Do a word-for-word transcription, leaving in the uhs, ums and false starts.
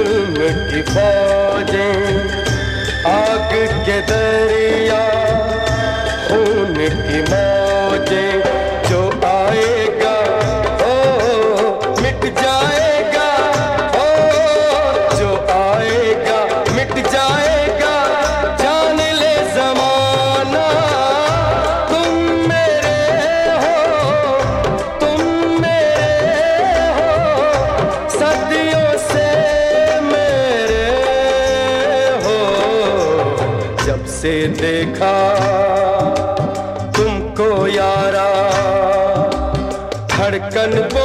जुल्म की फौजें, आग के दरिया, खून की मौजें, जो आएगा ओ मिट जाएगा, ओ जो आएगा मिट जाएगा, जान ले ज़माना तुम मेरे हो, तुम मेरे हो, सदियों से मेरे हो। जब से देखा तुमको यारा, धड़कन